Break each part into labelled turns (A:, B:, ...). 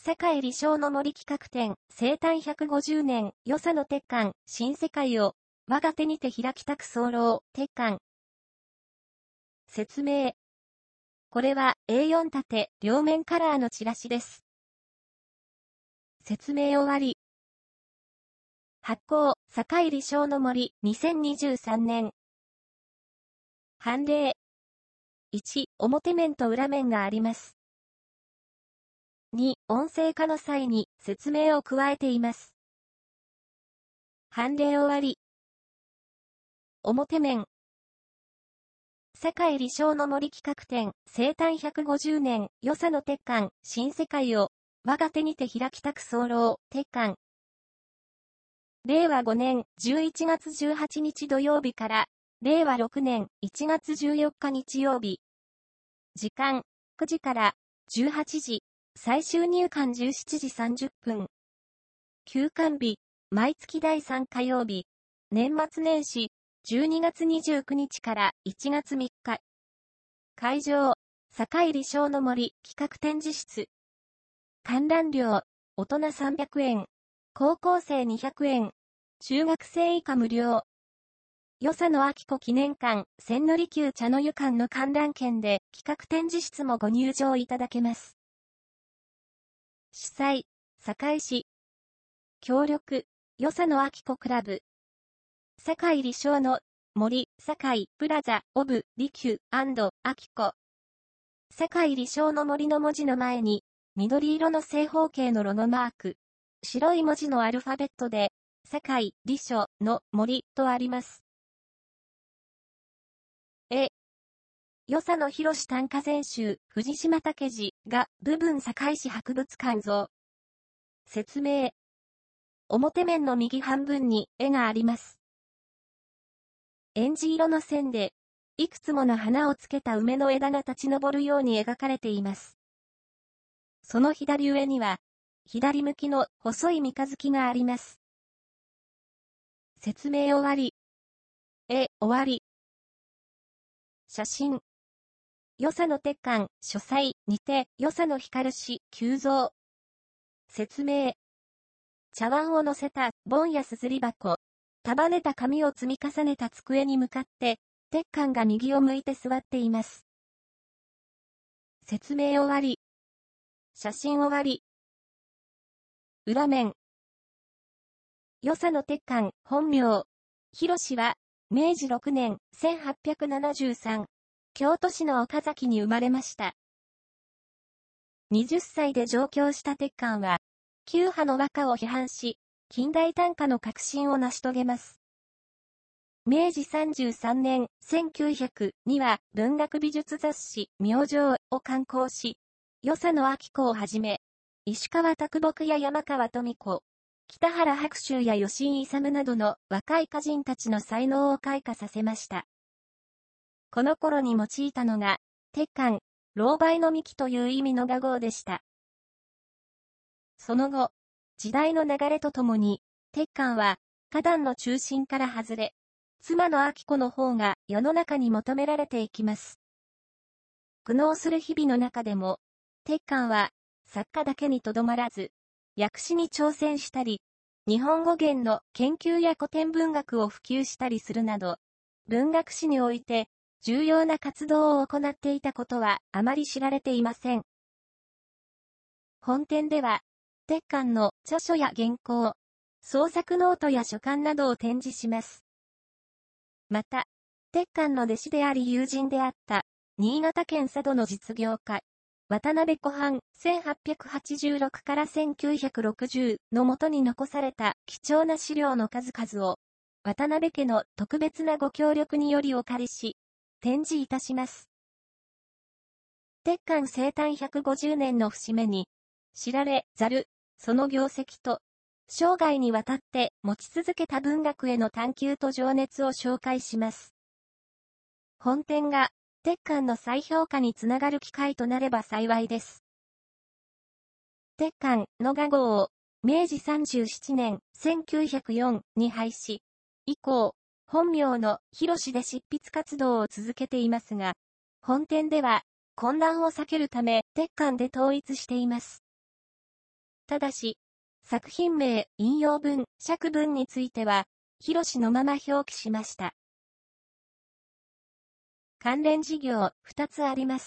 A: 世界理想の森企画展、生誕150年、与謝野鉄幹、新世界を、我が手にて開きたく候、鉄幹。説明。これは A4 縦、両面カラーのチラシです。説明終わり。発行、世理想の森、2023年。判例。1、表面と裏面があります。2、音声化の際に説明を加えています。判例終わり。表面。世界理想の森企画展、生誕150年、与謝野鉄幹、新世界を、我が手にて開きたく候、鉄幹。令和5年11月18日土曜日から、令和6年1月14日日曜日。時間、9時から18時。最終入館17時30分。休館日、毎月第3火曜日。年末年始、12月29日から1月3日。会場、世理想の森企画展示室。観覧料、大人300円。高校生200円。中学生以下無料。与謝野晶子記念館、千利休茶の湯館の観覧券で企画展示室もご入場いただけます。主催、堺市。協力、与謝野晶子クラブ。世界理想の森、堺プラザ、オブ、利休、晶子。世界理想の森の文字の前に、緑色の正方形のロゴマーク。白い文字のアルファベットで、世界理想の森とあります。与謝野博短歌全集、藤島武二が、部分堺市博物館像。説明。表面の右半分に絵があります。えんじ色の線で、いくつもの花をつけた梅の枝が立ち上るように描かれています。その左上には、左向きの細い三日月があります。説明終わり。終わり。写真。与謝野鉄幹、書斎にて、与謝野光氏、急増。説明。茶碗を乗せた、盆やすずり箱。束ねた紙を積み重ねた机に向かって、鉄幹が右を向いて座っています。説明終わり。写真終わり。裏面。与謝野鉄幹、本名。博は、明治6年、1873。京都市の岡崎に生まれました。20歳で上京した鉄幹は、旧派の和歌を批判し、近代短歌の革新を成し遂げます。明治33年、1900には文学美術雑誌、明星を刊行し、与謝野晶子をはじめ、石川啄木や山川富子、北原白秋や吉井勇などの若い歌人たちの才能を開花させました。この頃に用いたのが、鉄幹、老梅の幹という意味の雅号でした。その後、時代の流れとともに、鉄幹は、歌壇の中心から外れ、妻の晶子の方が世の中に求められていきます。苦悩する日々の中でも、鉄幹は、作家だけにとどまらず、訳詞に挑戦したり、日本語源の研究や古典文学を普及したりするなど、文学史において、重要な活動を行っていたことはあまり知られていません。本展では、鉄幹の著書や原稿、創作ノートや書簡などを展示します。また、鉄幹の弟子であり友人であった、新潟県佐渡の実業家、渡辺湖畔1886から1960のもとに残された貴重な資料の数々を、渡辺家の特別なご協力によりお借りし、展示いたします。鉄幹生誕150年の節目に、知られざる、その業績と、生涯にわたって持ち続けた文学への探求と情熱を紹介します。本展が、鉄幹の再評価につながる機会となれば幸いです。鉄幹の雅号を、明治37年、1904に廃止。以降、本名の博で執筆活動を続けていますが、本展では混乱を避けるため鉄幹で統一しています。 ただし、作品名、引用文、釈文については、広のまま表記しました。関連事業、2つあります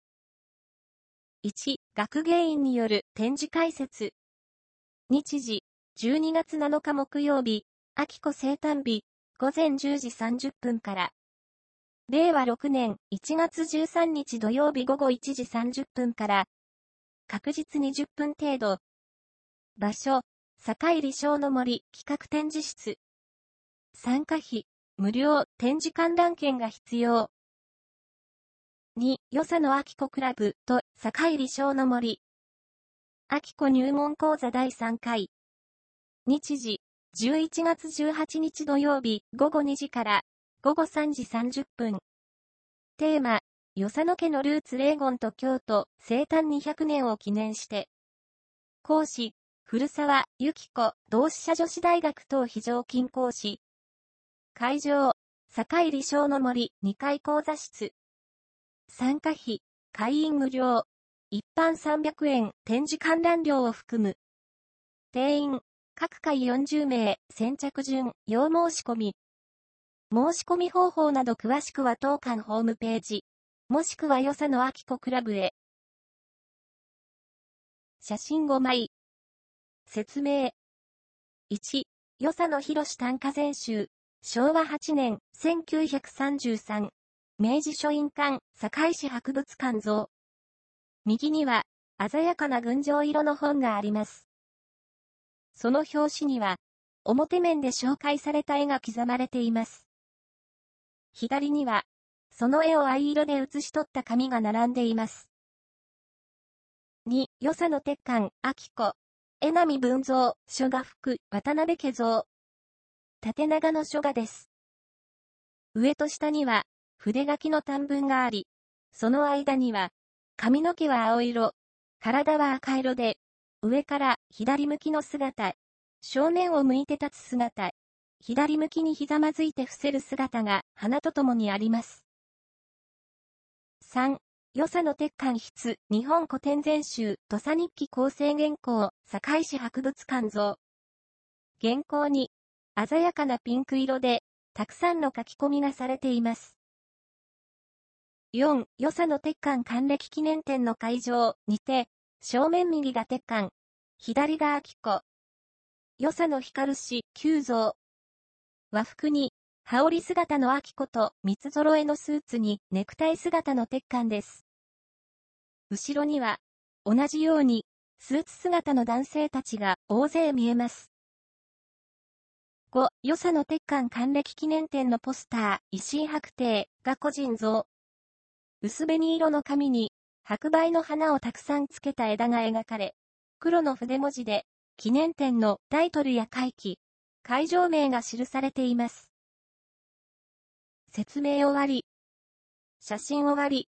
A: 。1、学芸員による展示解説。日時、12月7日木曜日、秋子生誕日、午前10時30分から。令和6年1月13日土曜日午後1時30分から。確実20分程度。場所、堺理想の森企画展示室。参加費、無料、展示観覧券が必要。2、与謝野明子クラブと堺理想の森。明子入門講座第3回。日時、11月18日土曜日午後2時から午後3時30分。テーマ、与謝野家のルーツ霊言と京都生誕200年を記念して。講師、古澤由紀子同志社女子大学等非常勤講師。会場、堺理想の森2階講座室。参加費、会員無料。一般300円、展示観覧料を含む。定員、各回40名、先着順、要申し込み。申し込み方法など詳しくは当館ホームページ、もしくは与謝野明子クラブへ。写真5枚。説明。1、与謝野博短歌全集。昭和8年、1933。明治書院館、堺市博物館蔵。右には、鮮やかな群青色の本があります。その表紙には、表面で紹介された絵が刻まれています。左には、その絵を藍色で写し取った紙が並んでいます。2、与謝野鉄幹、明子。江波文蔵、書画服、渡辺家蔵。縦長の書画です。上と下には、筆書きの短文があり、その間には、髪の毛は青色、体は赤色で、上から左向きの姿、正面を向いて立つ姿、左向きにひざまずいて伏せる姿が花とともにあります。3、与謝野鉄幹筆、日本古典全集、土佐日記構成原稿、堺市博物館蔵。原稿に、鮮やかなピンク色で、たくさんの書き込みがされています。4、与謝野鉄幹還暦記念展の会場にて、正面右が鉄幹、左が明子。与謝野光氏、旧蔵。和服に、羽織姿の明子と三つ揃えのスーツにネクタイ姿の鉄幹です。後ろには、同じように、スーツ姿の男性たちが大勢見えます。5、与謝野鉄幹還暦記念展のポスター、石井白帝が個人蔵。薄紅色の紙に、白梅の花をたくさんつけた枝が描かれ、黒の筆文字で、記念展のタイトルや会期、会場名が記されています。説明終わり。写真終わり。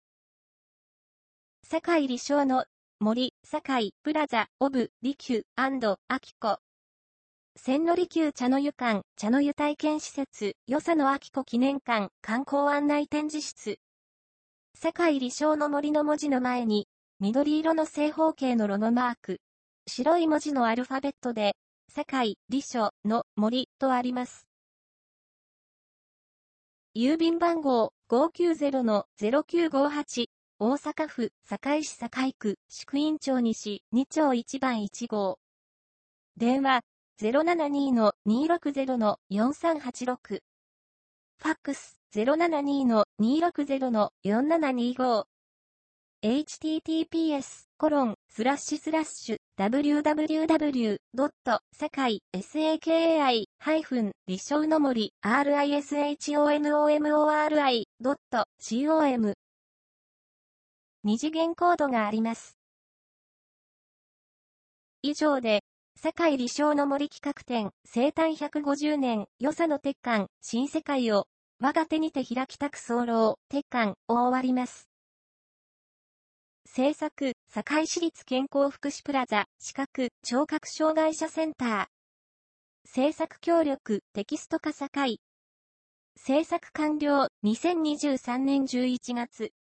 A: 堺理想の森、堺プラザ、オブ、利休、明子。千利休茶の湯館、茶の湯体験施設、与謝野明子記念館、観光案内展示室。堺理想の森の文字の前に、緑色の正方形のロゴマーク。白い文字のアルファベットで、堺理想の森とあります。郵便番号590-0958、大阪府堺市堺区宿院町西2町1番1号。電話072-260-4386。ファックス072-260-4725。https://www.sakai-lisonomori-rishonomori.com 二次元コードがあります。以上で、堺理想の森企画展、生誕150年、与謝野鉄幹、新世界を、我が手にて開きたく候、鉄幹を終わります。制作、堺市立健康福祉プラザ、視覚、聴覚障害者センター。制作協力、テキスト化堺。制作完了、2023年11月。